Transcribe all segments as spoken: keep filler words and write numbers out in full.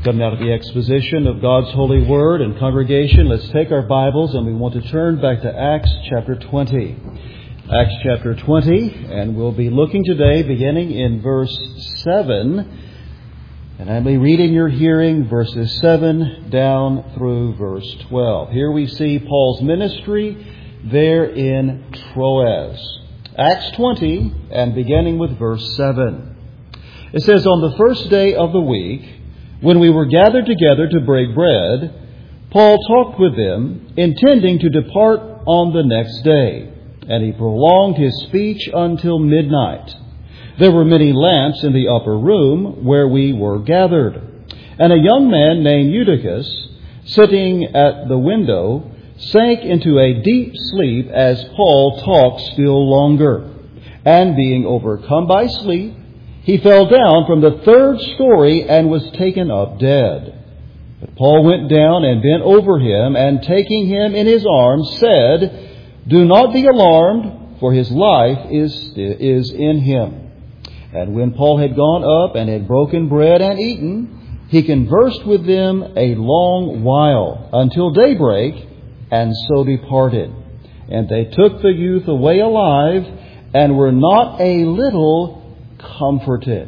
Coming out of the exposition of God's holy word and congregation, let's take our Bibles and we want to turn back to Acts chapter twenty. Acts chapter twenty, and we'll be looking today beginning in verse seven. And I'll be reading your hearing verses seven down through verse twelve. Here we see Paul's ministry there in Troas. Acts twenty, and beginning with verse seven. It says, "On the first day of the week, when we were gathered together to break bread, Paul talked with them, intending to depart on the next day. And he prolonged his speech until midnight. There were many lamps in the upper room where we were gathered. And a young man named Eutychus, sitting at the window, sank into a deep sleep as Paul talked still longer. And being overcome by sleep, he fell down from the third story and was taken up dead. But Paul went down and bent over him, and taking him in his arms, said, 'Do not be alarmed, for his life is, is in him.' And when Paul had gone up and had broken bread and eaten, he conversed with them a long while, until daybreak, and so departed. And they took the youth away alive, and were not a little comforted."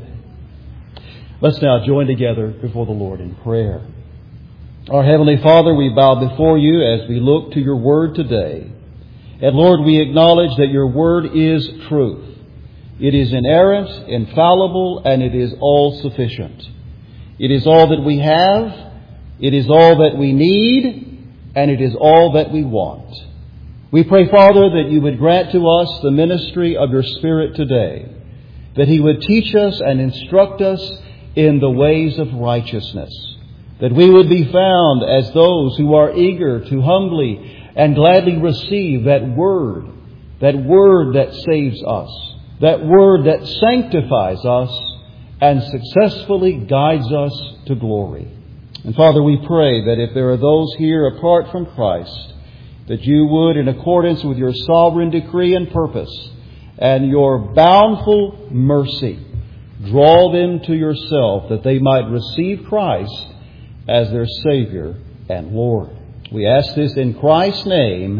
Let's now join together before the Lord in prayer. Our Heavenly Father, we bow before you as we look to your word today. And Lord, we acknowledge that your word is truth. It is inerrant, infallible, and it is all sufficient. It is all that we have, it is all that we need, and it is all that we want. We pray, Father, that you would grant to us the ministry of your Spirit today, that he would teach us and instruct us in the ways of righteousness, that we would be found as those who are eager to humbly and gladly receive that word, that word that saves us, that word that sanctifies us and successfully guides us to glory. And Father, we pray that if there are those here apart from Christ, that you would, in accordance with your sovereign decree and purpose, and your bountiful mercy, draw them to yourself, that they might receive Christ as their Savior and Lord. We ask this in Christ's name.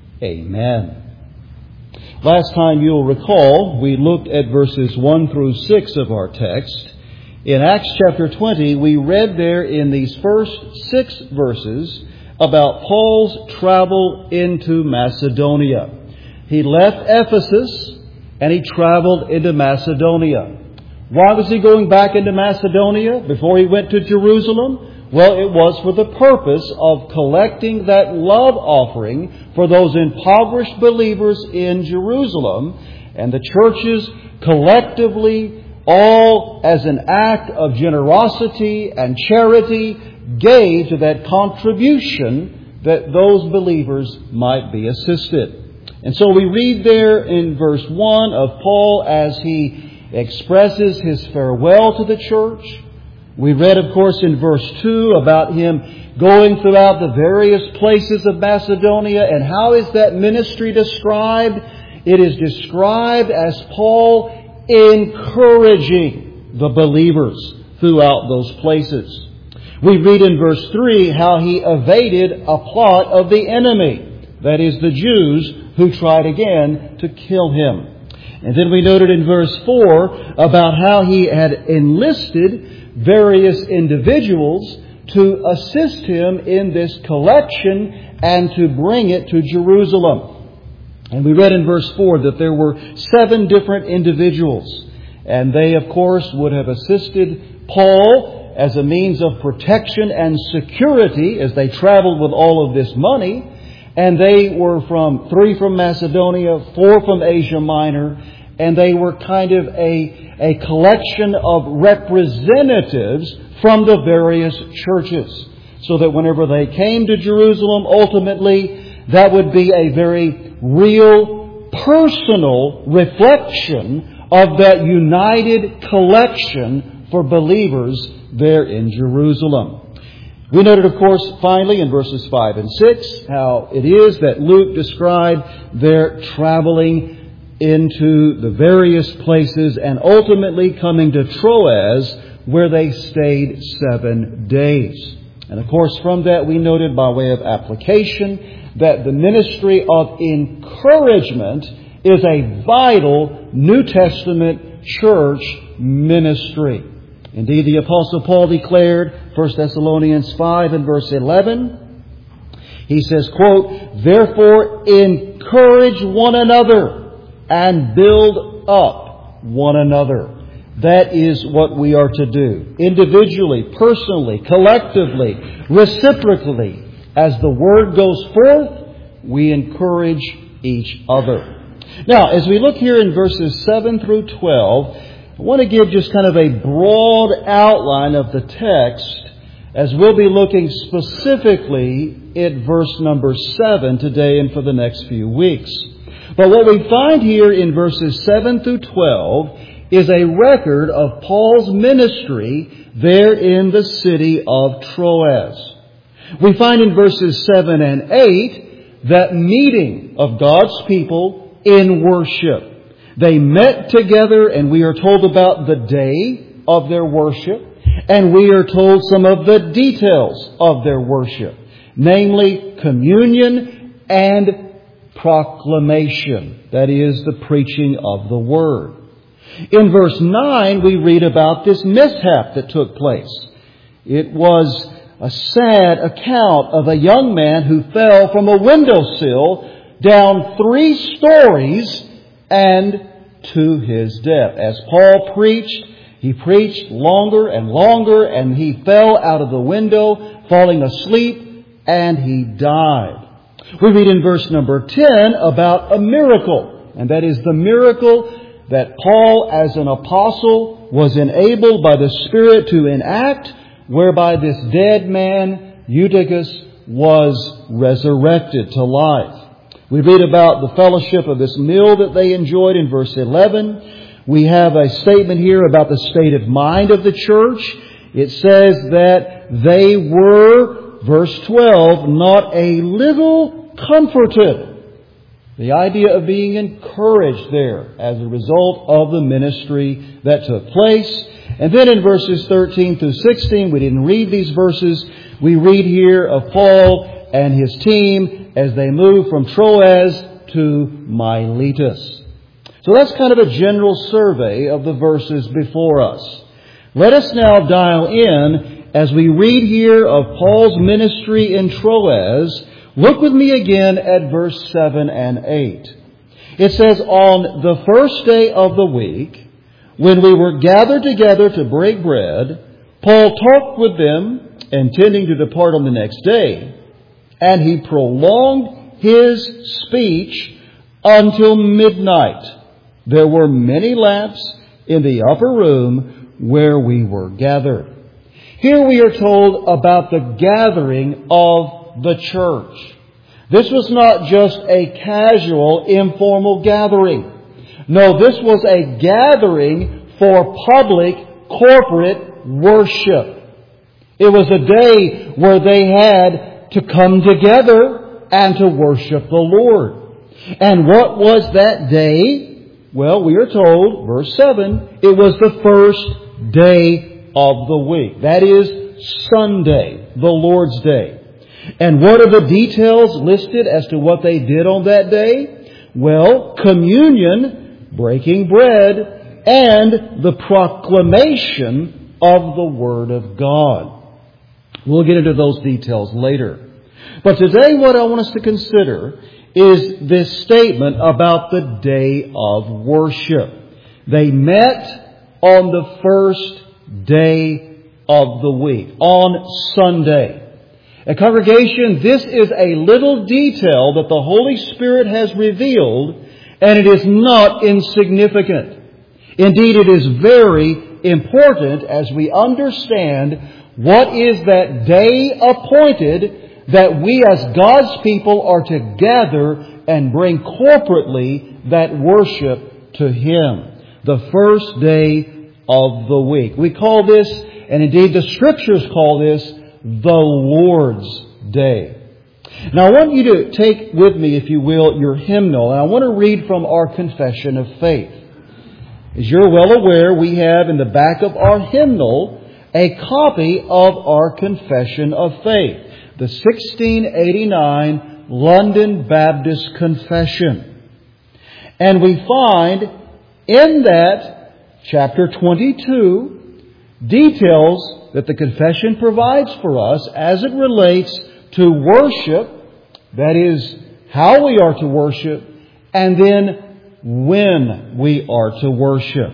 Amen. Last time you'll recall, we looked at verses one through six of our text. In Acts chapter twenty, we read there in these first six verses about Paul's travel into Macedonia. He left Ephesus and he traveled into Macedonia. Why was he going back into Macedonia before he went to Jerusalem? Well, it was for the purpose of collecting that love offering for those impoverished believers in Jerusalem. And the churches collectively, all as an act of generosity and charity, gave to that contribution that those believers might be assisted. And so we read there in verse one of Paul as he expresses his farewell to the church. We read, of course, in verse two about him going throughout the various places of Macedonia. And how is that ministry described? It is described as Paul encouraging the believers throughout those places. We read in verse three how he evaded a plot of the enemy, that is, the Jews who tried again to kill him. And then we noted in verse four about how he had enlisted various individuals to assist him in this collection and to bring it to Jerusalem. And we read in verse four that there were seven different individuals. And they, of course, would have assisted Paul as a means of protection and security as they traveled with all of this money. And they were from three from Macedonia, four from Asia Minor, and they were kind of a, a collection of representatives from the various churches. So that whenever they came to Jerusalem, ultimately, that would be a very real, personal reflection of that united collection for believers there in Jerusalem. We noted, of course, finally in verses five and six, how it is that Luke described their traveling into the various places and ultimately coming to Troas, where they stayed seven days. And of course, from that we noted by way of application that the ministry of encouragement is a vital New Testament church ministry. Indeed, the Apostle Paul declared, First Thessalonians five and verse eleven, he says, quote, "Therefore encourage one another and build up one another." That is what we are to do. Individually, personally, collectively, reciprocally. As the Word goes forth, we encourage each other. Now, as we look here in verses seven through twelve, I want to give just kind of a broad outline of the text as we'll be looking specifically at verse number seven today and for the next few weeks. But what we find here in verses seven through twelve is a record of Paul's ministry there in the city of Troas. We find in verses seven and eight that meeting of God's people in worship. They met together, and we are told about the day of their worship, and we are told some of the details of their worship, namely communion and proclamation, that is, the preaching of the Word. In verse nine, we read about this mishap that took place. It was a sad account of a young man who fell from a windowsill down three stories and to his death. As Paul preached, he preached longer and longer, and he fell out of the window, falling asleep, and he died. We read in verse number ten about a miracle, and that is the miracle that Paul, as an apostle, was enabled by the Spirit to enact, whereby this dead man, Eutychus, was resurrected to life. We read about the fellowship of this meal that they enjoyed in verse eleven. We have a statement here about the state of mind of the church. It says that they were, verse twelve, not a little comforted. The idea of being encouraged there as a result of the ministry that took place. And then in verses thirteen through sixteen, we didn't read these verses. We read here of Paul and his team as they move from Troas to Miletus. So that's kind of a general survey of the verses before us. Let us now dial in as we read here of Paul's ministry in Troas. Look with me again at verse seven and eight. It says, "On the first day of the week, when we were gathered together to break bread, Paul talked with them, intending to depart on the next day. And he prolonged his speech until midnight. There were many lamps in the upper room where we were gathered." Here we are told about the gathering of the church. This was not just a casual, informal gathering. No, this was a gathering for public, corporate worship. It was a day where they had to come together and to worship the Lord. And what was that day? Well, we are told, verse seven, it was the first day of the week. That is Sunday, the Lord's Day. And what are the details listed as to what they did on that day? Well, communion, breaking bread, and the proclamation of the Word of God. We'll get into those details later. But today what I want us to consider is this statement about the day of worship. They met on the first day of the week, on Sunday. A congregation, this is a little detail that the Holy Spirit has revealed, and it is not insignificant. Indeed, it is very important as we understand what is that day appointed that we as God's people are to gather and bring corporately that worship to Him. The first day of the week. We call this, and indeed the Scriptures call this, the Lord's Day. Now I want you to take with me, if you will, your hymnal. And I want to read from our confession of faith. As you're well aware, we have in the back of our hymnal a copy of our Confession of Faith, the sixteen eighty-nine London Baptist Confession. And we find in that chapter twenty-two details that the confession provides for us as it relates to worship, that is, how we are to worship, and then when we are to worship.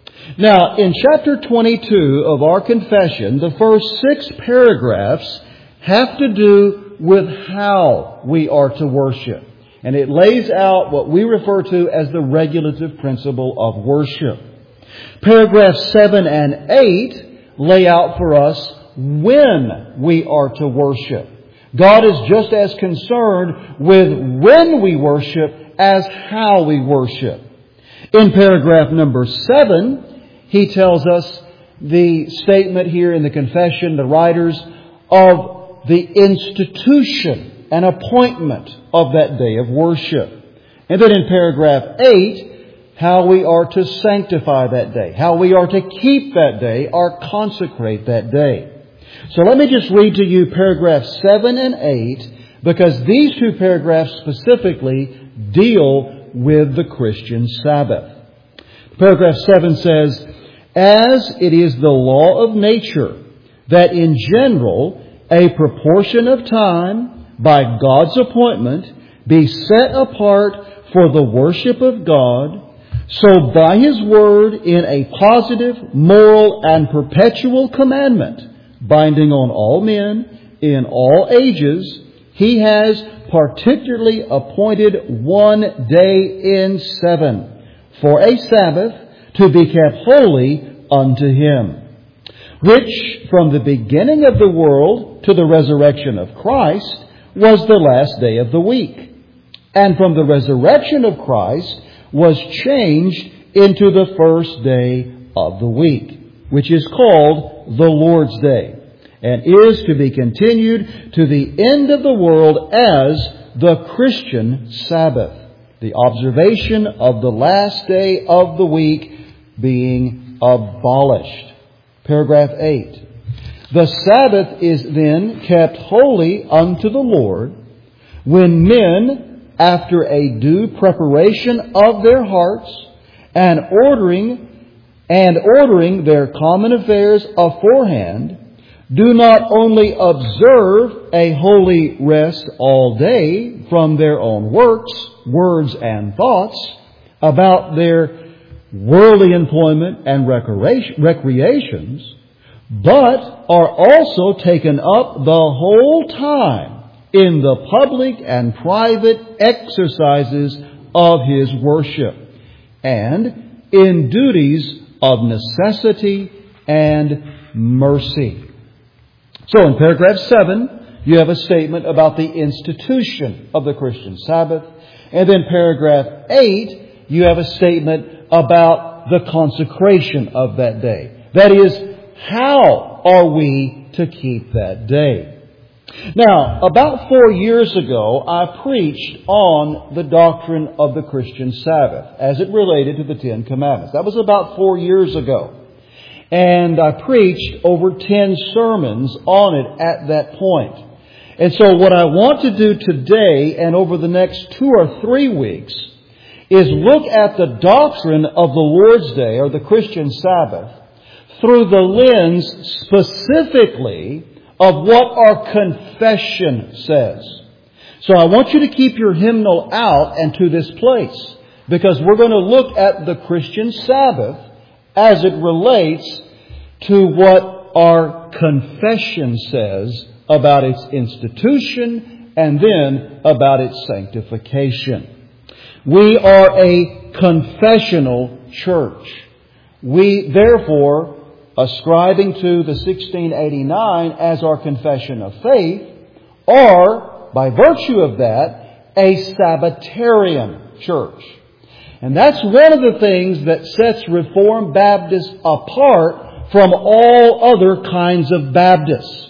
Now, in chapter twenty-two of our confession, the first six paragraphs have to do with how we are to worship. And it lays out what we refer to as the regulative principle of worship. Paragraphs seven and eight lay out for us when we are to worship. God is just as concerned with when we worship as how we worship. In paragraph number seven, he tells us the statement here in the confession, the writers, of the institution and appointment of that day of worship. And then in paragraph eight, how we are to sanctify that day, how we are to keep that day or consecrate that day. So let me just read to you paragraphs seven and eight, because these two paragraphs specifically deal with the Christian Sabbath. Paragraph seven says, "As it is the law of nature that in general a proportion of time by God's appointment be set apart for the worship of God, so by His Word in a positive, moral, and perpetual commandment, binding on all men in all ages, He has particularly appointed one day in seven for a Sabbath to be kept holy unto Him, which from the beginning of the world to the resurrection of Christ was the last day of the week, and from the resurrection of Christ was changed into the first day of the week, which is called the Lord's Day, and is to be continued to the end of the world as the Christian Sabbath, the observation of the last day of the week being abolished." Paragraph eight. "The Sabbath is then kept holy unto the Lord when men, after a due preparation of their hearts and ordering and ordering their common affairs aforehand, do not only observe a holy rest all day from their own works, words, and thoughts about their worldly employment and recreations, but are also taken up the whole time in the public and private exercises of His worship, and in duties of necessity and mercy." So in paragraph seven, you have a statement about the institution of the Christian Sabbath. And then paragraph eight, you have a statement about the consecration of that day. That is, how are we to keep that day? Now, about four years ago, I preached on the doctrine of the Christian Sabbath as it related to the Ten Commandments. That was about four years ago. And I preached over ten sermons on it at that point. And so what I want to do today and over the next two or three weeks is look at the doctrine of the Lord's Day or the Christian Sabbath through the lens specifically of what our confession says. So I want you to keep your hymnal out and to this place, because we're going to look at the Christian Sabbath as it relates to what our confession says about its institution and then about its sanctification. We are a confessional church. We, therefore, ascribing to the sixteen eighty-nine as our confession of faith, are, by virtue of that, a Sabbatarian church. And that's one of the things that sets Reformed Baptists apart from all other kinds of Baptists.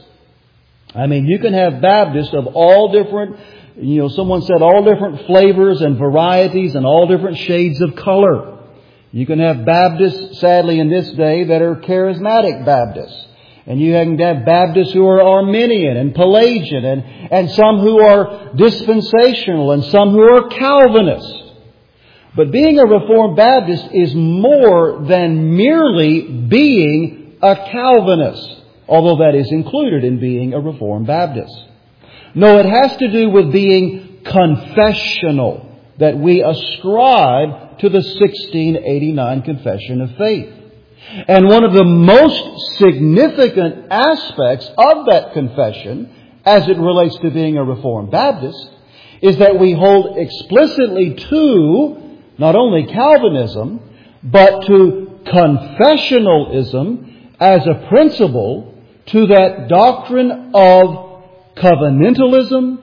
I mean, you can have Baptists of all different, you know, someone said all different flavors and varieties and all different shades of color. You can have Baptists, sadly in this day, that are charismatic Baptists. And you can have Baptists who are Arminian and Pelagian, and, and some who are dispensational, and some who are Calvinist. But being a Reformed Baptist is more than merely being a Calvinist, although that is included in being a Reformed Baptist. No, it has to do with being confessional, that we ascribe to the sixteen eighty-nine Confession of Faith. And one of the most significant aspects of that confession, as it relates to being a Reformed Baptist, is that we hold explicitly to not only Calvinism, but to confessionalism as a principle, to that doctrine of covenantalism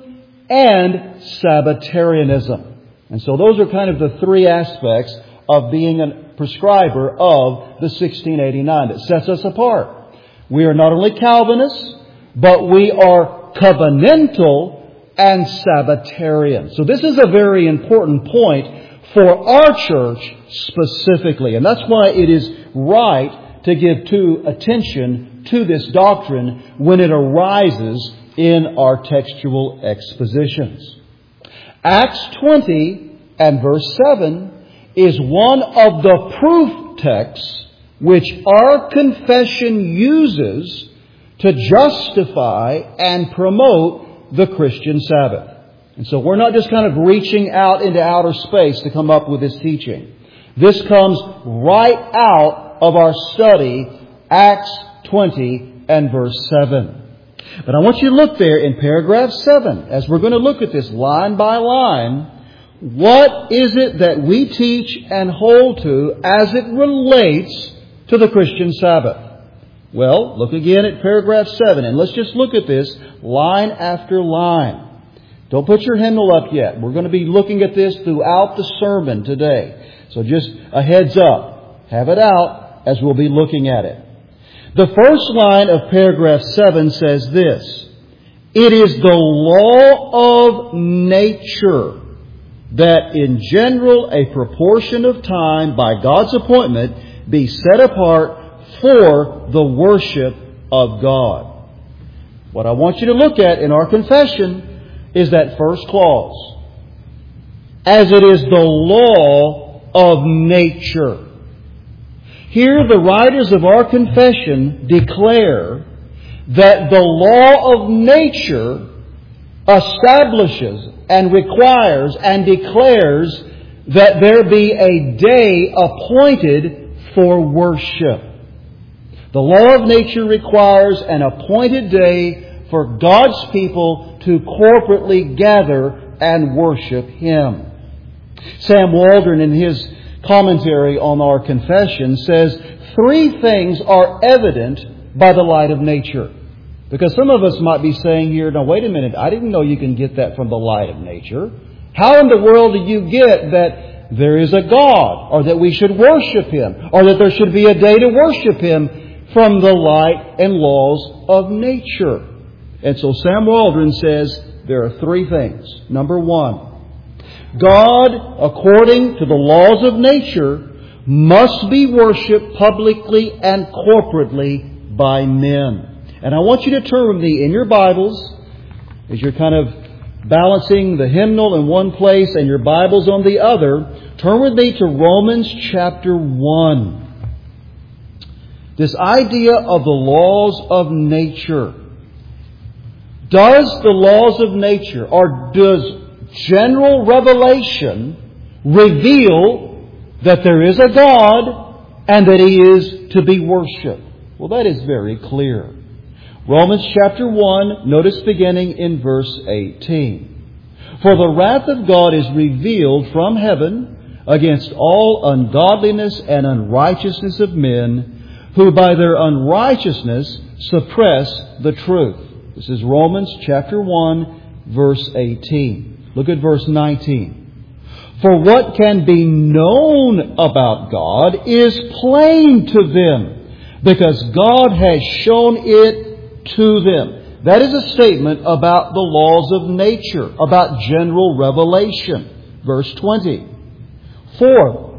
and Sabbatarianism. And so those are kind of the three aspects of being a prescriber of the sixteen eighty-nine that sets us apart. We are not only Calvinists, but we are covenantal and Sabbatarian. So this is a very important point for our church specifically. And that's why it is right to give due attention to this doctrine when it arises in our textual expositions. Acts twenty and verse seven is one of the proof texts which our confession uses to justify and promote the Christian Sabbath. And so we're not just kind of reaching out into outer space to come up with this teaching. This comes right out of our study, Acts twenty and verse seven. But I want you to look there in paragraph seven, as we're going to look at this line by line. What is it that we teach and hold to as it relates to the Christian Sabbath? Well, look again at paragraph seven, and let's just look at this line after line. Don't put your hymnal up yet. We're going to be looking at this throughout the sermon today. So just a heads up. Have it out as we'll be looking at it. The first line of paragraph seven says this: it is the law of nature that in general a proportion of time by God's appointment be set apart for the worship of God. What I want you to look at in our confession is that first clause. As it is the law of nature. Here the writers of our confession declare that the law of nature establishes and requires and declares that there be a day appointed for worship. The law of nature requires an appointed day for God's people to corporately gather and worship Him. Sam Waldron, in his commentary on our confession, says three things are evident by the light of nature. Because some of us might be saying here, now wait a minute, I didn't know you can get that from the light of nature. How in the world do you get that there is a God, or that we should worship Him, or that there should be a day to worship Him from the light and laws of nature? And so Sam Waldron says there are three things. Number one, God, according to the laws of nature, must be worshipped publicly and corporately by men. And I want you to turn with me in your Bibles, as you're kind of balancing the hymnal in one place and your Bibles on the other, turn with me to Romans chapter one. This idea of the laws of nature. Does the laws of nature, or does general revelation reveal that there is a God and that He is to be worshipped? Well, that is very clear. Romans chapter one, notice beginning in verse eighteen. For the wrath of God is revealed from heaven against all ungodliness and unrighteousness of men, who by their unrighteousness suppress the truth. This is Romans chapter one, verse eighteen. Look at verse nineteen. For what can be known about God is plain to them, because God has shown it to them. That is a statement about the laws of nature, about general revelation. Verse twenty. For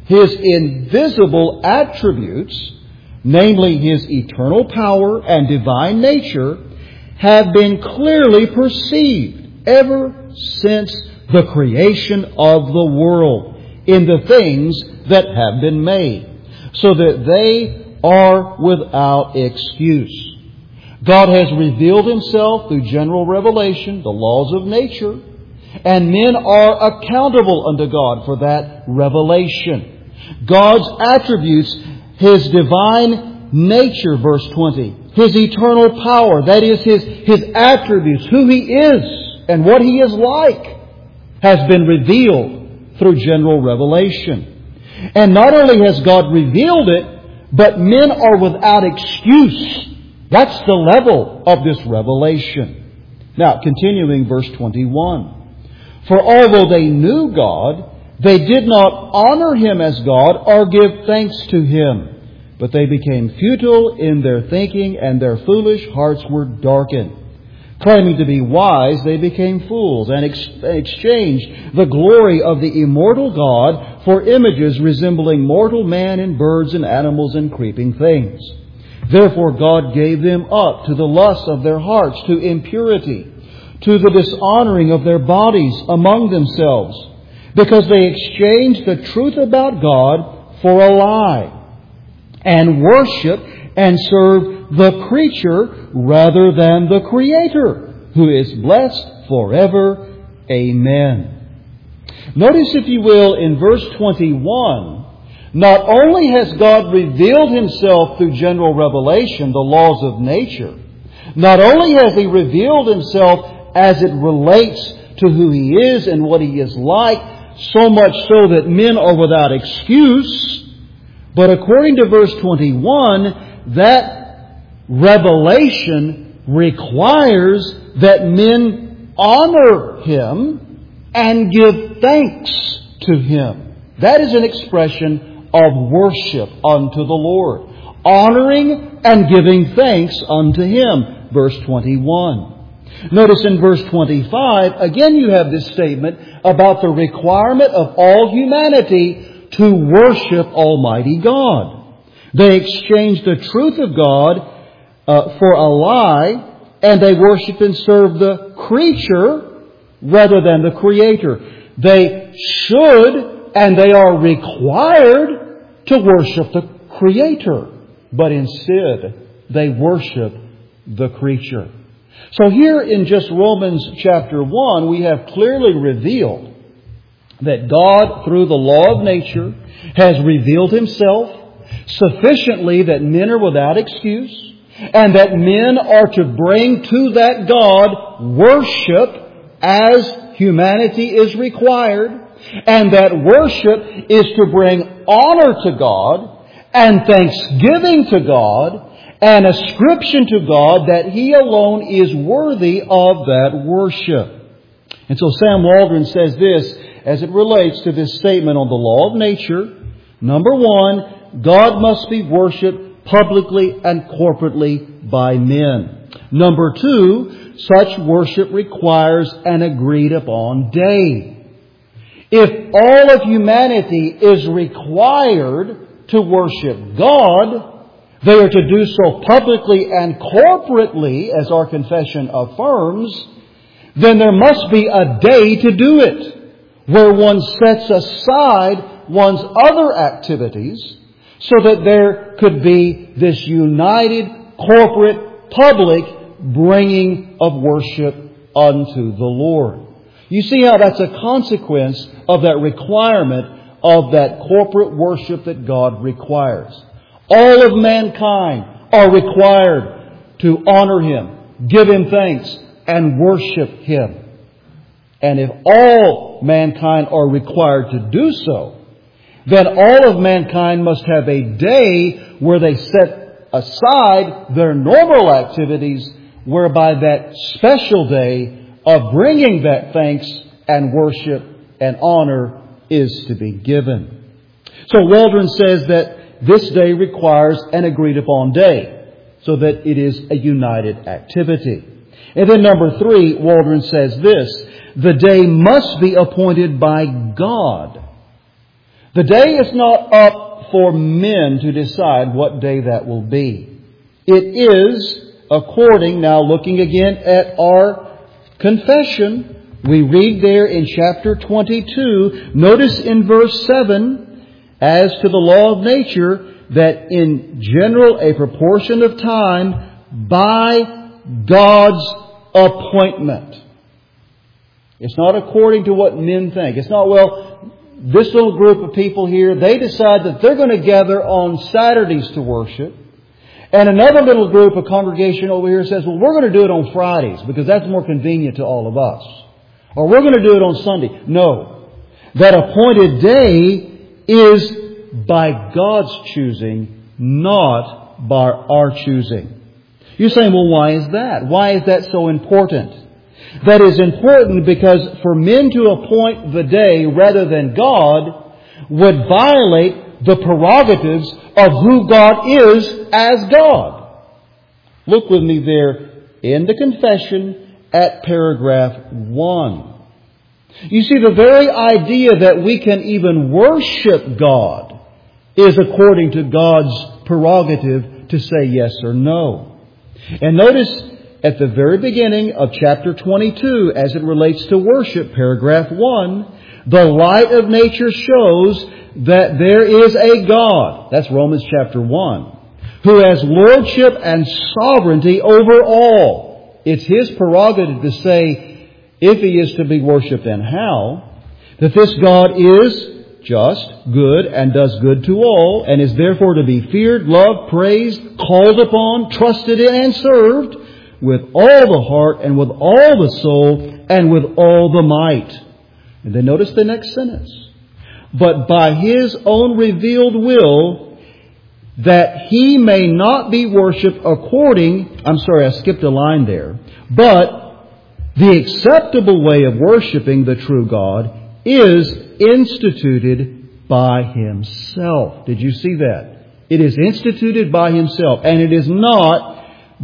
His invisible attributes, namely His eternal power and divine nature, have been clearly perceived ever since the creation of the world in the things that have been made, so that they are without excuse. God has revealed Himself through general revelation, the laws of nature, and men are accountable unto God for that revelation. God's attributes, His divine nature, verse twenty, His eternal power, that is, His, His attributes, who He is and what He is like, has been revealed through general revelation. And not only has God revealed it, but men are without excuse. That's the level of this revelation. Now, continuing verse twenty-one. For although they knew God, they did not honor Him as God or give thanks to Him. But they became futile in their thinking, and their foolish hearts were darkened. Claiming to be wise, they became fools and ex- exchanged the glory of the immortal God for images resembling mortal man and birds and animals and creeping things. Therefore God gave them up to the lusts of their hearts, to impurity, to the dishonoring of their bodies among themselves, because they exchanged the truth about God for a lie, and worship and serve the creature rather than the Creator, who is blessed forever. Amen. Notice, if you will, in verse twenty-one, not only has God revealed Himself through general revelation, the laws of nature, not only has He revealed Himself as it relates to who He is and what He is like, so much so that men are without excuse, but according to verse twenty-one, that revelation requires that men honor Him and give thanks to Him. That is an expression of worship unto the Lord. Honoring and giving thanks unto Him. Verse twenty-one. Notice in verse twenty-five, again you have this statement about the requirement of all humanity to worship Almighty God. They exchanged the truth of God uh, for a lie, and they worship and serve the creature rather than the Creator. They should and they are required to worship the Creator, but instead they worship the creature. So here in just Romans chapter one, we have clearly revealed that God, through the law of nature, has revealed Himself sufficiently that men are without excuse, and that men are to bring to that God worship as humanity is required, and that worship is to bring honor to God and thanksgiving to God and ascription to God that He alone is worthy of that worship. And so Sam Waldron says this as it relates to this statement on the law of nature. Number one, God must be worshipped publicly and corporately by men. Number two, such worship requires an agreed upon day. If all of humanity is required to worship God, they are to do so publicly and corporately, as our confession affirms, then there must be a day to do it, where one sets aside one's other activities so that there could be this united, corporate, public bringing of worship unto the Lord. You see how that's a consequence of that requirement of that corporate worship that God requires. All of mankind are required to honor Him, give Him thanks, and worship Him. And if all mankind are required to do so, then all of mankind must have a day where they set aside their normal activities, whereby that special day of bringing that thanks and worship and honor is to be given. So Waldron says that this day requires an agreed upon day, so that it is a united activity. And then number three, Waldron says this: the day must be appointed by God. The day is not up for men to decide what day that will be. It is according, now looking again at our confession, we read there in chapter twenty-two, notice in verse seven, as to the law of nature, that in general a proportion of time by God's appointment. It's not according to what men think. It's not, well, this little group of people here, they decide that they're going to gather on Saturdays to worship. And another little group, a congregation over here says, well, we're going to do it on Fridays because that's more convenient to all of us. Or we're going to do it on Sunday. No. That appointed day is by God's choosing, not by our choosing. You're saying, well, why is that? Why is that so important? That is important because for men to appoint the day rather than God would violate the prerogatives of who God is as God. Look with me there in the confession at paragraph one. You see, the very idea that we can even worship God is according to God's prerogative to say yes or no. And notice at the very beginning of chapter twenty-two, as it relates to worship, paragraph one, the light of nature shows that there is a God. That's Romans chapter one. Who has lordship and sovereignty over all. It's His prerogative to say if He is to be worshipped and how. That this God is just, good, and does good to all, and is therefore to be feared, loved, praised, called upon, trusted in, and served with all the heart and with all the soul and with all the might. And then notice the next sentence. But by His own revealed will, that He may not be worshipped according, I'm sorry, I skipped a line there, but the acceptable way of worshiping the true God is instituted by Himself. Did you see that? It is instituted by Himself, and it is not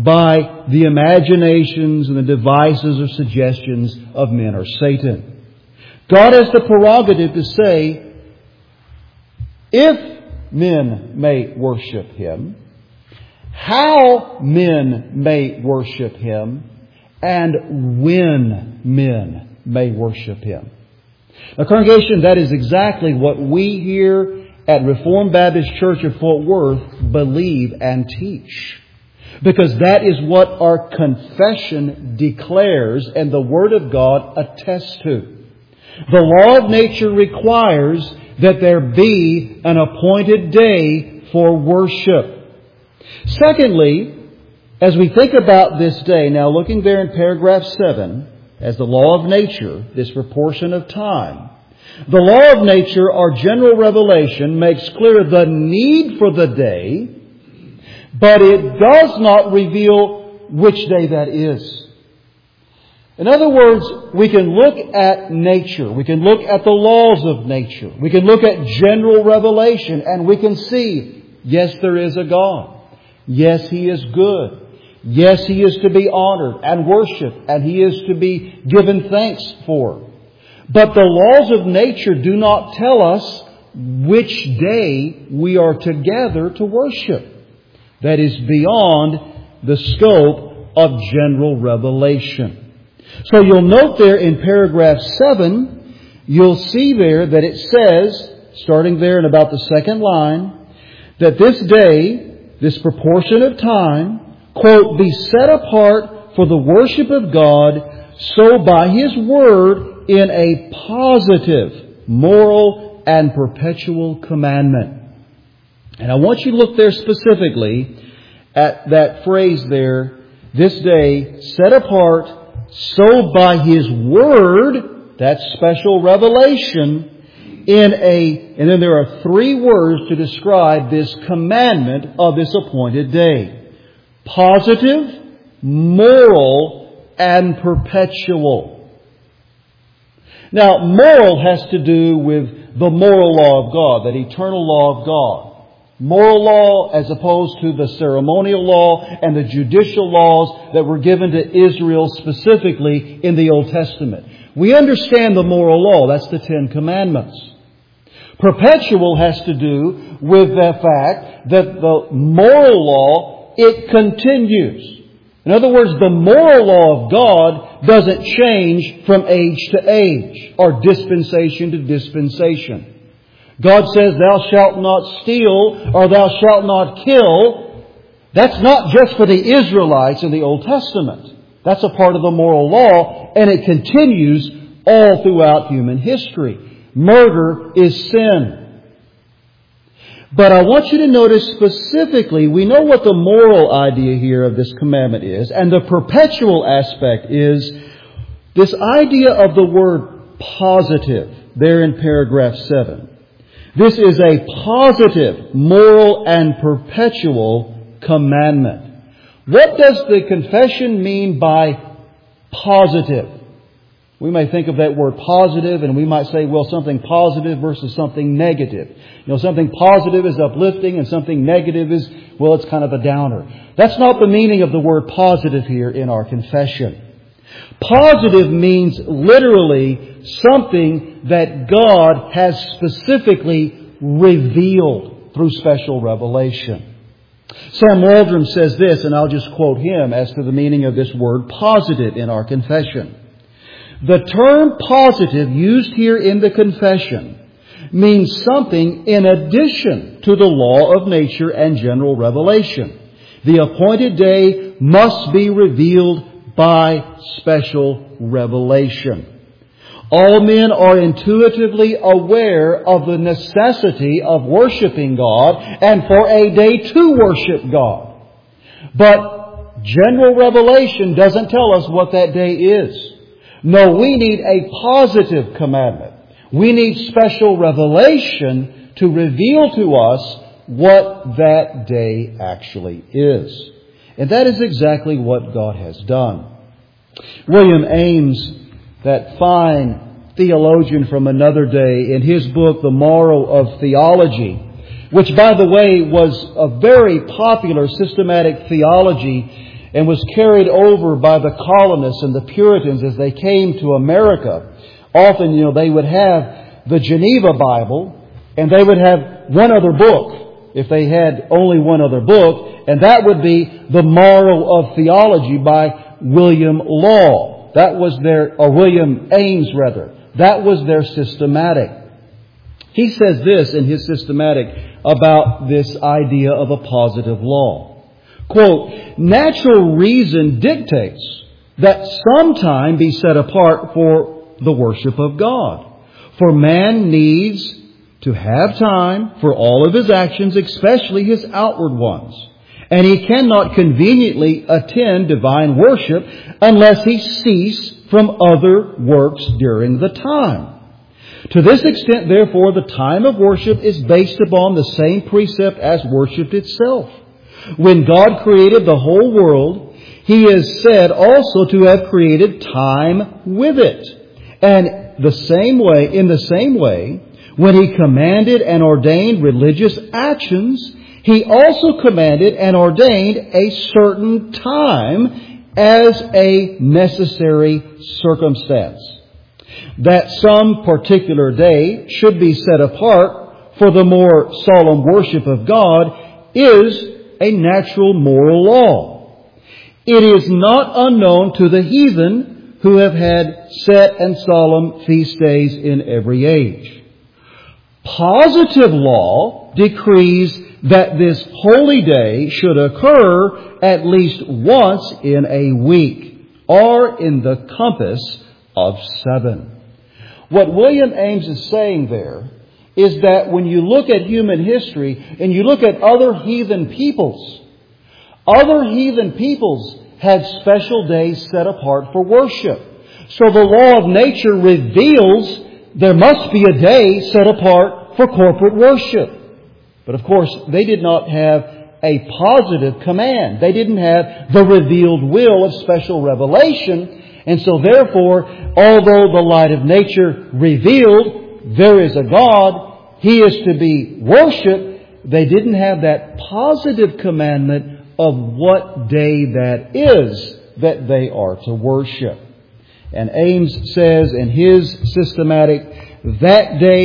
by the imaginations and the devices or suggestions of men or Satan. God has the prerogative to say, if men may worship Him, how men may worship Him, and when men may worship Him. Now, congregation, that is exactly what we here at Reformed Baptist Church of Fort Worth believe and teach. Because that is what our confession declares and the Word of God attests to. The law of nature requires that there be an appointed day for worship. Secondly, as we think about this day, now looking there in paragraph seven, as the law of nature, this proportion of time, the law of nature, or general revelation, makes clear the need for the day, but it does not reveal which day that is. In other words, we can look at nature. We can look at the laws of nature. We can look at general revelation and we can see, yes, there is a God. Yes, He is good. Yes, He is to be honored and worshipped, and He is to be given thanks for. But the laws of nature do not tell us which day we are to gather to worship. That is beyond the scope of general revelation. So you'll note there in paragraph seven, you'll see there that it says, starting there in about the second line, that this day, this proportion of time, quote, be set apart for the worship of God, so by His Word in a positive, moral, and perpetual commandment. And I want you to look there specifically at that phrase there, this day set apart, so by His Word, that special revelation, in a, and then there are three words to describe this commandment of this appointed day. Positive, moral, and perpetual. Now, moral has to do with the moral law of God, that eternal law of God. Moral law as opposed to the ceremonial law and the judicial laws that were given to Israel specifically in the Old Testament. We understand the moral law. That's the Ten Commandments. Perpetual has to do with the fact that the moral law, it continues. In other words, the moral law of God doesn't change from age to age or dispensation to dispensation. God says, thou shalt not steal or thou shalt not kill. That's not just for the Israelites in the Old Testament. That's a part of the moral law, and it continues all throughout human history. Murder is sin. But I want you to notice specifically, we know what the moral idea here of this commandment is, and the perpetual aspect is this idea of the word positive there in paragraph seven. This is a positive, moral, and perpetual commandment. What does the confession mean by positive? We may think of that word positive and we might say, well, something positive versus something negative. You know, something positive is uplifting and something negative is, well, it's kind of a downer. That's not the meaning of the word positive here in our confession. Positive means literally something that God has specifically revealed through special revelation. Sam Waldron says this, and I'll just quote him as to the meaning of this word positive in our confession. The term positive used here in the confession means something in addition to the law of nature and general revelation. The appointed day must be revealed by special revelation. All men are intuitively aware of the necessity of worshiping God and for a day to worship God. But general revelation doesn't tell us what that day is. No, we need a positive commandment. We need special revelation to reveal to us what that day actually is. And that is exactly what God has done. William Ames, that fine theologian from another day, in his book, The Moral of Theology, which, by the way, was a very popular systematic theology and was carried over by the colonists and the Puritans as they came to America. Often, you know, they would have the Geneva Bible and they would have one other book, if they had only one other book, and that would be The Moral of Theology by William Law. That was their, or William Ames rather. That was their systematic. He says this in his systematic about this idea of a positive law. Quote, natural reason dictates that some time be set apart for the worship of God. For man needs to have time for all of his actions, especially his outward ones. And he cannot conveniently attend divine worship unless he cease from other works during the time. To this extent, therefore, the time of worship is based upon the same precept as worship itself. When God created the whole world, He is said also to have created time with it. And the same way, in the same way, when He commanded and ordained religious actions, He also commanded and ordained a certain time as a necessary circumstance. That some particular day should be set apart for the more solemn worship of God is a natural moral law. It is not unknown to the heathen who have had set and solemn feast days in every age. Positive law decrees that this holy day should occur at least once in a week, or in the compass of seven. What William Ames is saying there is that when you look at human history and you look at other heathen peoples, other heathen peoples had special days set apart for worship. So the law of nature reveals there must be a day set apart for corporate worship. But of course, they did not have a positive command. They didn't have the revealed will of special revelation. And so therefore, although the light of nature revealed there is a God, He is to be worshipped, they didn't have that positive commandment of what day that is that they are to worship. And Ames says in his systematic, that day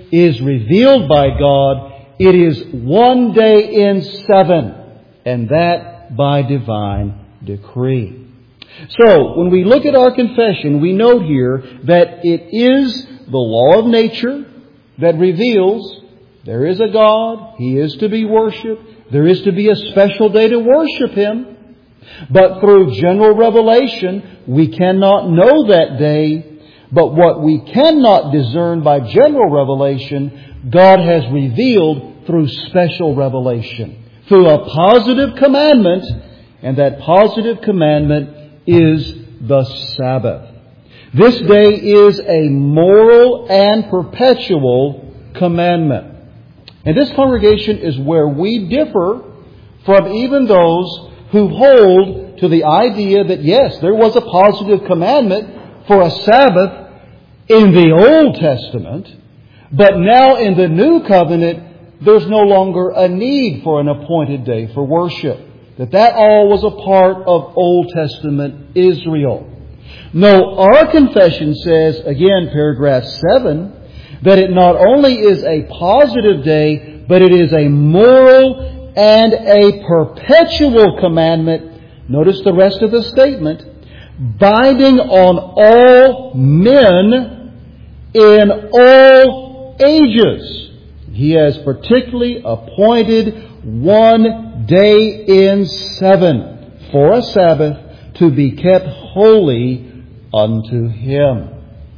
is revealed by God, it is one day in seven, and that by divine decree. So, when we look at our confession, we note here that it is the law of nature that reveals there is a God, He is to be worshipped, there is to be a special day to worship Him. But through general revelation, we cannot know that day. But what we cannot discern by general revelation, God has revealed through special revelation, through a positive commandment, and that positive commandment is the Sabbath. This day is a moral and perpetual commandment. And this congregation is where we differ from even those who hold to the idea that, yes, there was a positive commandment for a Sabbath in the Old Testament, but now in the New Covenant, there's no longer a need for an appointed day for worship. That that all was a part of Old Testament Israel. No, our confession says, again, paragraph seven, that it not only is a positive day, but it is a moral and a perpetual commandment. Notice the rest of the statement. Binding on all men in all ages. He has particularly appointed one day in seven for a Sabbath to be kept holy unto Him.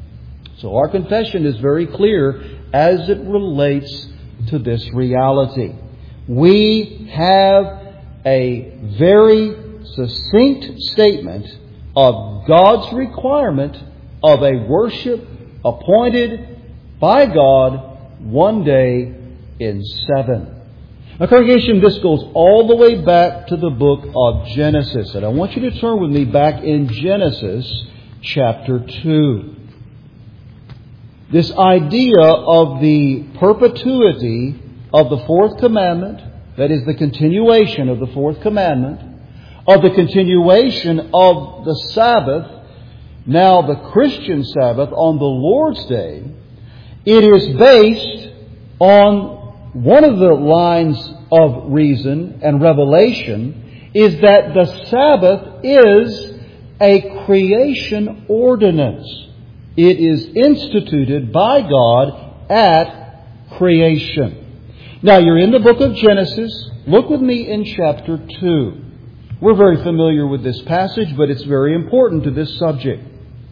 So our confession is very clear as it relates to this reality. We have a very succinct statement of God's requirement of a worship appointed by God one day in seven. Now, congregation, this goes all the way back to the book of Genesis. And I want you to turn with me back in Genesis chapter two. This idea of the perpetuity of the fourth commandment, that is the continuation of the fourth commandment, of the continuation of the Sabbath, now the Christian Sabbath on the Lord's Day, it is based on one of the lines of reason and revelation is that the Sabbath is a creation ordinance. It is instituted by God at creation. Now, you're in the book of Genesis. Look with me in chapter two. We're very familiar with this passage, but it's very important to this subject.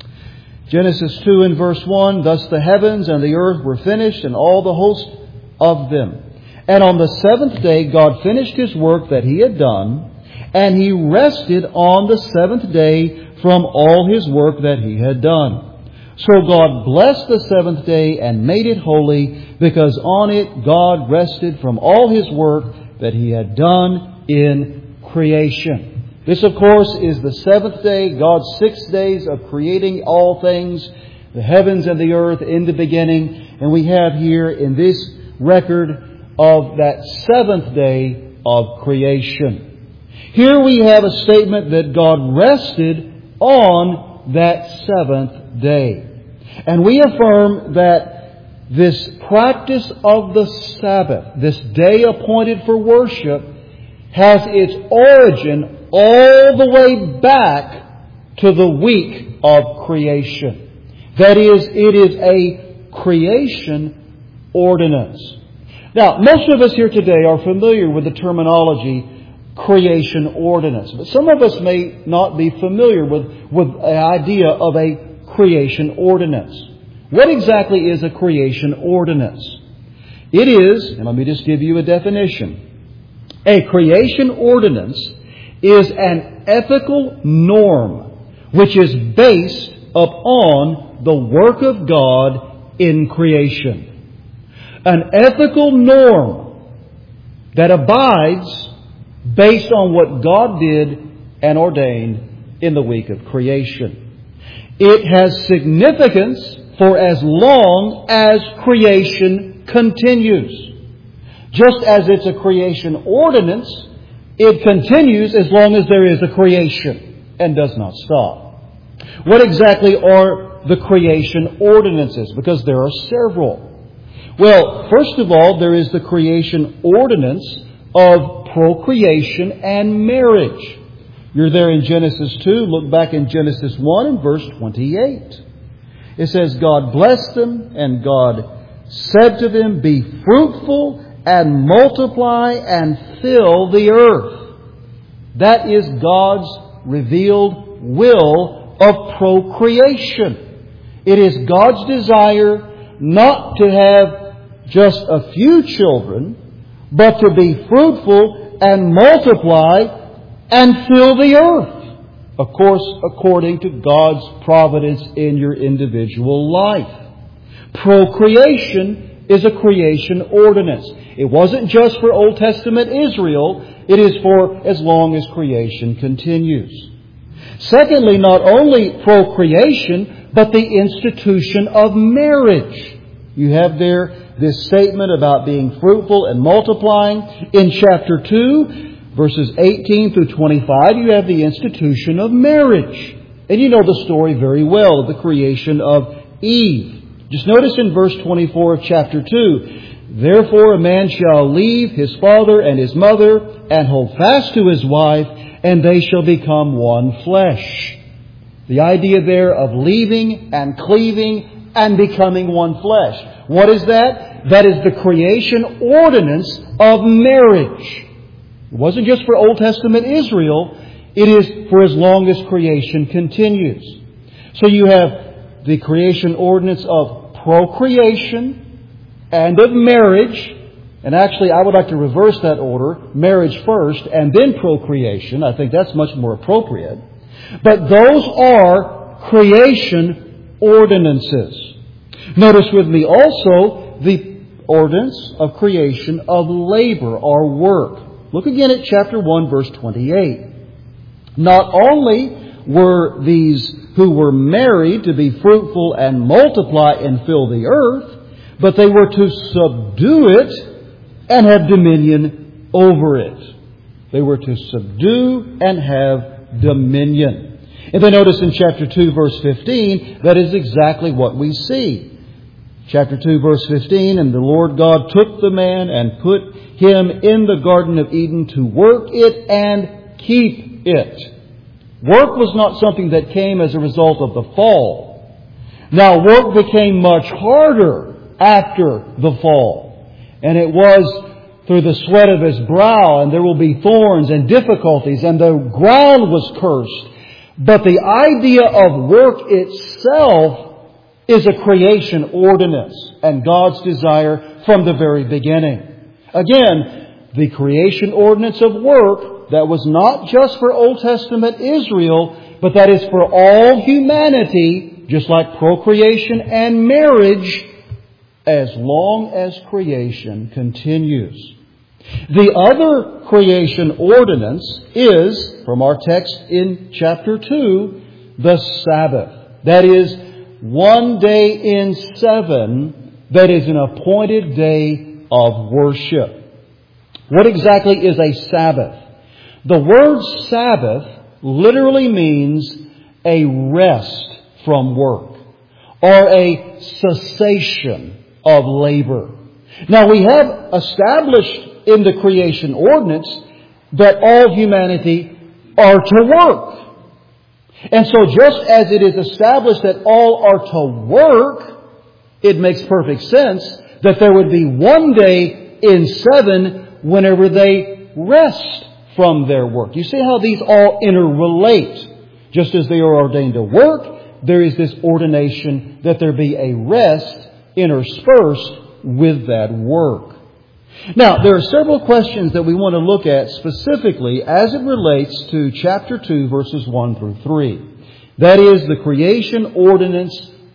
Genesis two and verse one, Thus the heavens and the earth were finished, and all the host of them. And on the seventh day God finished His work that He had done, and He rested on the seventh day from all His work that He had done. So God blessed the seventh day and made it holy, because on it God rested from all His work that He had done in creation. This, of course, is the seventh day, God's six days of creating all things, the heavens and the earth in the beginning. And we have here in this record of that seventh day of creation. Here we have a statement that God rested on that seventh day. And we affirm that this practice of the Sabbath, this day appointed for worship, has its origin all the way back to the week of creation. That is, it is a creation ordinance. Now, most of us here today are familiar with the terminology creation ordinance. But some of us may not be familiar with, with the idea of a creation ordinance. What exactly is a creation ordinance? It is, and let me just give you a definition. A creation ordinance is an ethical norm which is based upon the work of God in creation. An ethical norm that abides based on what God did and ordained in the week of creation. It has significance for as long as creation continues. Just as it's a creation ordinance, it continues as long as there is a creation and does not stop. What exactly are the creation ordinances? Because there are several. Well, first of all, there is the creation ordinance of procreation and marriage. You're there in Genesis two. Look back in Genesis one and verse twenty-eight. It says, God blessed them, and God said to them, be fruitful and multiply and fill the earth. That is God's revealed will of procreation. It is God's desire not to have just a few children, but to be fruitful and multiply and fill the earth. Of course, according to God's providence in your individual life. Procreation is a creation ordinance. It wasn't just for Old Testament Israel. It is for as long as creation continues. Secondly, not only procreation, but the institution of marriage. You have there this statement about being fruitful and multiplying. In chapter two, verses eighteen through twenty-five, you have the institution of marriage. And you know the story very well of the creation of Eve. Just notice in verse twenty-four of chapter two, therefore a man shall leave his father and his mother and hold fast to his wife, and they shall become one flesh. The idea there of leaving and cleaving and becoming one flesh. What is that? That is the creation ordinance of marriage. It wasn't just for Old Testament Israel. It is for as long as creation continues. So you have the creation ordinance of procreation and of marriage. And actually, I would like to reverse that order. Marriage first and then procreation. I think that's much more appropriate. But those are creation ordinances. Notice with me also the ordinance of creation of labor or work. Look again at chapter one, verse twenty-eight. Not only were these who were married to be fruitful and multiply and fill the earth, but they were to subdue it and have dominion over it. They were to subdue and have dominion. And then notice in chapter two, verse fifteen, that is exactly what we see. Chapter two, verse fifteen, and the Lord God took the man and put him in the Garden of Eden to work it and keep it. Work was not something that came as a result of the fall. Now, work became much harder after the fall. And it was through the sweat of his brow, and there will be thorns and difficulties, and the ground was cursed. But the idea of work itself is a creation ordinance and God's desire from the very beginning. Again, the creation ordinance of work, that was not just for Old Testament Israel, but that is for all humanity, just like procreation and marriage, as long as creation continues. The other creation ordinance is, from our text in chapter two, the Sabbath. That is, one day in seven, that is an appointed day of worship. What exactly is a Sabbath? The word Sabbath literally means a rest from work or a cessation of labor. Now, we have established in the creation ordinance that all humanity are to work. And so just as it is established that all are to work, it makes perfect sense that there would be one day in seven whenever they rest from their work. You see how these all interrelate. Just as they are ordained to work, there is this ordination that there be a rest interspersed with that work. Now, there are several questions that we want to look at specifically as it relates to chapter two, verses one through three. That is the creation ordinance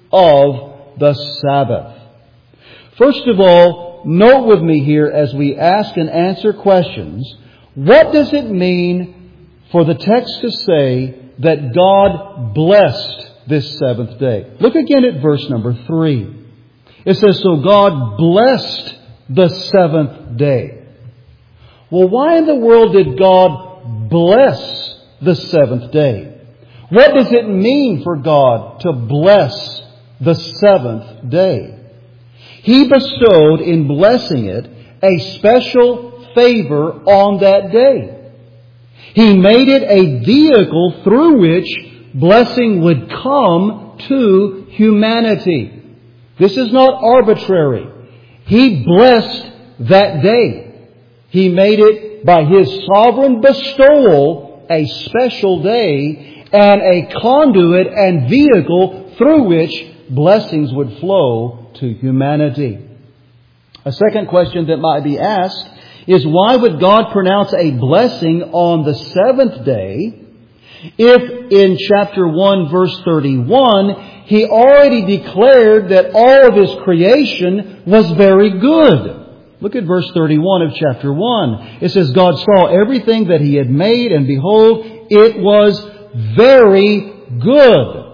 of the Sabbath. First of all, note with me here as we ask and answer questions, what does it mean for the text to say that God blessed this seventh day? Look again at verse number three. It says, so God blessed the seventh day. Well, why in the world did God bless the seventh day? What does it mean for God to bless the seventh day? He bestowed in blessing it a special favor on that day. He made it a vehicle through which blessing would come to humanity. This is not arbitrary. He blessed that day. He made it by His sovereign bestowal a special day and a conduit and vehicle through which blessings would flow to humanity. A second question that might be asked is, why would God pronounce a blessing on the seventh day if in chapter one verse thirty-one He already declared that all of His creation was very good? Look at verse thirty-one of chapter one. It says, God saw everything that He had made, and behold, it was very good.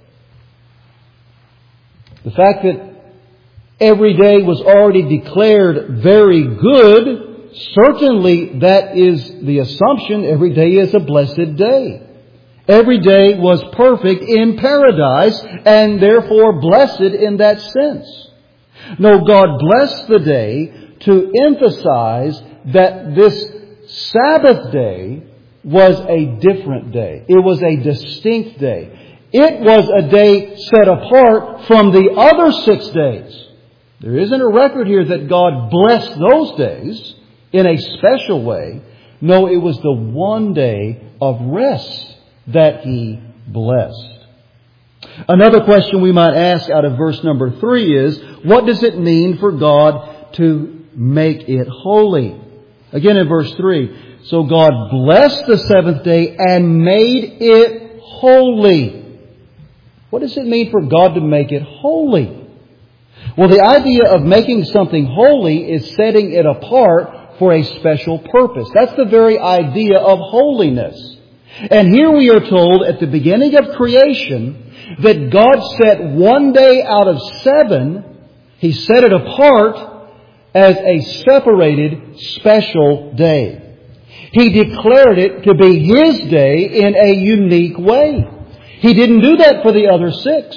The fact that every day was already declared very good, certainly that is the assumption. Every day is a blessed day. Every day was perfect in paradise and therefore blessed in that sense. No, God blessed the day to emphasize that this Sabbath day was a different day. It was a distinct day. It was a day set apart from the other six days. There isn't a record here that God blessed those days in a special way. No, it was the one day of rest that He blessed. Another question we might ask out of verse number three is, what does it mean for God to make it holy? Again in verse three, so God blessed the seventh day and made it holy. What does it mean for God to make it holy? Well, the idea of making something holy is setting it apart for a special purpose. That's the very idea of holiness. And here we are told at the beginning of creation that God set one day out of seven, He set it apart as a separated special day. He declared it to be His day in a unique way. He didn't do that for the other six.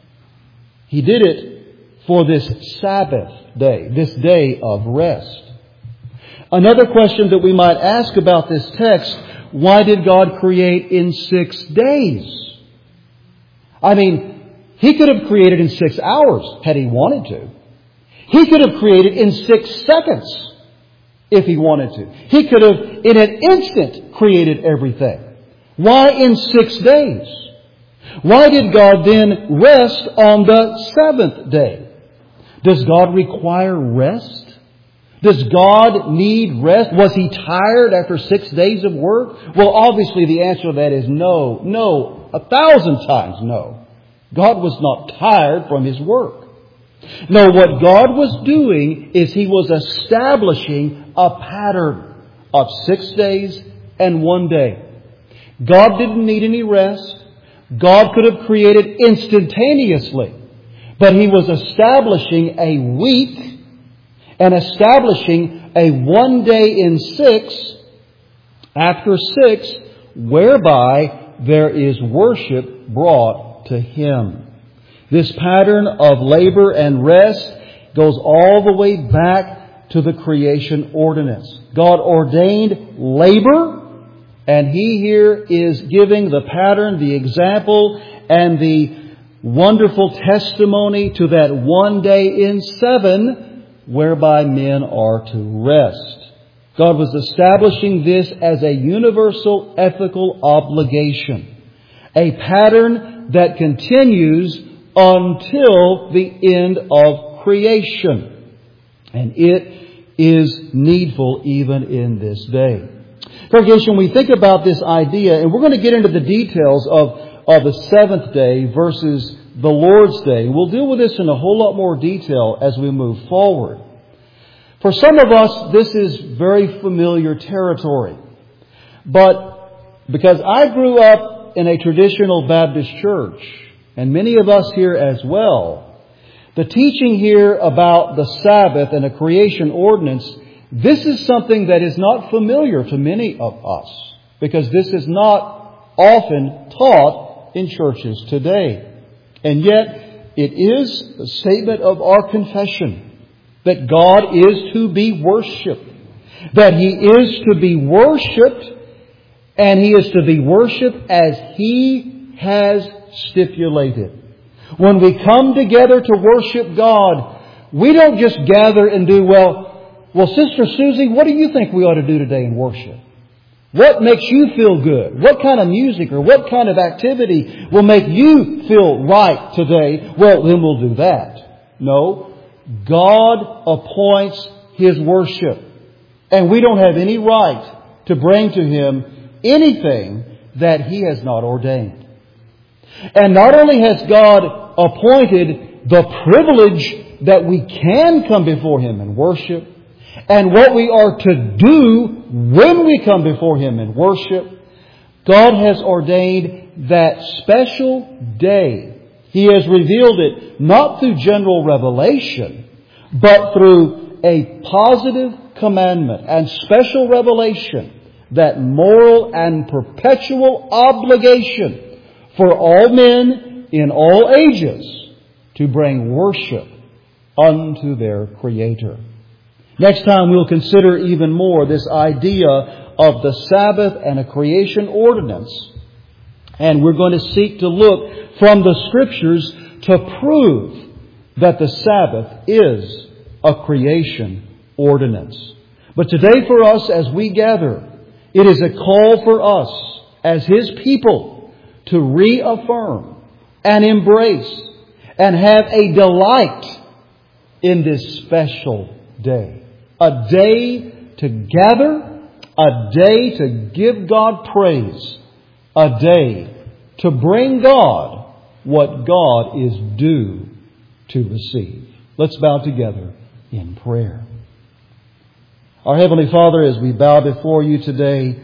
He did it for this Sabbath day, this day of rest. Another question that we might ask about this text, why did God create in six days? I mean, He could have created in six hours had He wanted to. He could have created in six seconds if He wanted to. He could have in an instant created everything. Why in six days? Why did God then rest on the seventh day? Does God require rest? Does God need rest? Was He tired after six days of work? Well, obviously the answer to that is no, no, a thousand times no. God was not tired from His work. No, what God was doing is He was establishing a pattern of six days and one day. God didn't need any rest. God could have created instantaneously. But He was establishing a week and establishing a one day in six after six, whereby there is worship brought to Him. This pattern of labor and rest goes all the way back to the creation ordinance. God ordained labor, and He here is giving the pattern, the example, and the wonderful testimony to that one day in seven whereby men are to rest. God was establishing this as a universal ethical obligation, a pattern that continues until the end of creation. And it is needful even in this day. Congregation, when we think about this idea, and we're going to get into the details of of the seventh day versus the Lord's Day. We'll deal with this in a whole lot more detail as we move forward. For some of us, this is very familiar territory. But because I grew up in a traditional Baptist church, and many of us here as well, the teaching here about the Sabbath and a creation ordinance, this is something that is not familiar to many of us, because this is not often taught in churches today. And yet, it is a statement of our confession that God is to be worshipped, that He is to be worshipped, and He is to be worshipped as He has stipulated. When we come together to worship God, we don't just gather and do, well, well, Sister Susie, what do you think we ought to do today in worship? What makes you feel good? What kind of music or what kind of activity will make you feel right today? Well, then we'll do that. No, God appoints His worship. And we don't have any right to bring to Him anything that He has not ordained. And not only has God appointed the privilege that we can come before Him and worship, and what we are to do when we come before Him and worship, God has ordained that special day. He has revealed it not through general revelation, but through a positive commandment and special revelation, that moral and perpetual obligation for all men in all ages to bring worship unto their Creator. Next time we'll consider even more this idea of the Sabbath and a creation ordinance. And we're going to seek to look from the Scriptures to prove that the Sabbath is a creation ordinance. But today for us as we gather, it is a call for us as His people to reaffirm and embrace and have a delight in this special day. A day to gather, a day to give God praise, a day to bring God what God is due to receive. Let's bow together in prayer. Our Heavenly Father, as we bow before You today,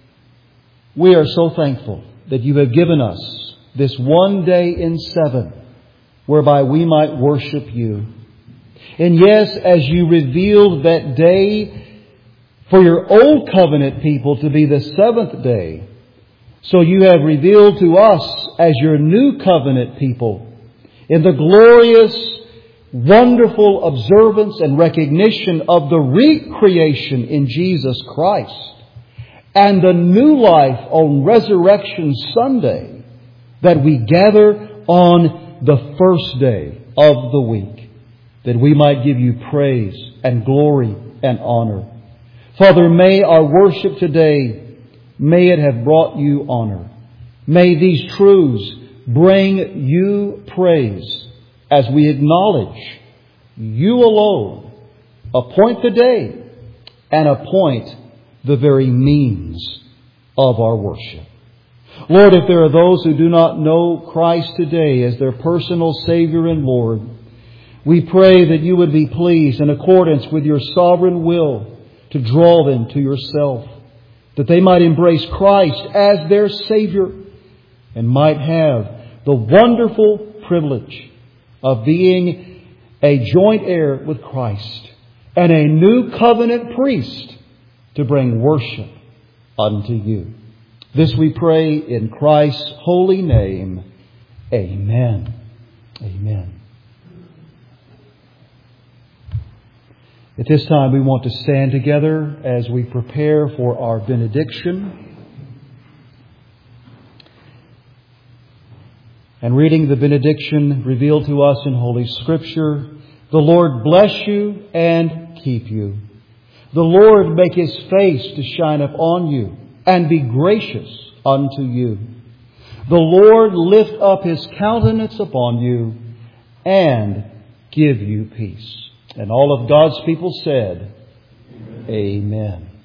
we are so thankful that You have given us this one day in seven whereby we might worship You. And yes, as You revealed that day for Your old covenant people to be the seventh day, so You have revealed to us as Your new covenant people in the glorious, wonderful observance and recognition of the recreation in Jesus Christ and the new life on Resurrection Sunday that we gather on the first day of the week, that we might give You praise and glory and honor. Father, may our worship today, may it have brought You honor. May these truths bring You praise as we acknowledge You alone appoint the day and appoint the very means of our worship. Lord, if there are those who do not know Christ today as their personal Savior and Lord, we pray that You would be pleased in accordance with Your sovereign will to draw them to Yourself, that they might embrace Christ as their Savior and might have the wonderful privilege of being a joint heir with Christ and a new covenant priest to bring worship unto You. This we pray in Christ's holy name. Amen. Amen. At this time we want to stand together as we prepare for our benediction. And reading the benediction revealed to us in Holy Scripture, the Lord bless you and keep you. The Lord make His face to shine upon you and be gracious unto you. The Lord lift up His countenance upon you and give you peace. And all of God's people said, Amen. Amen.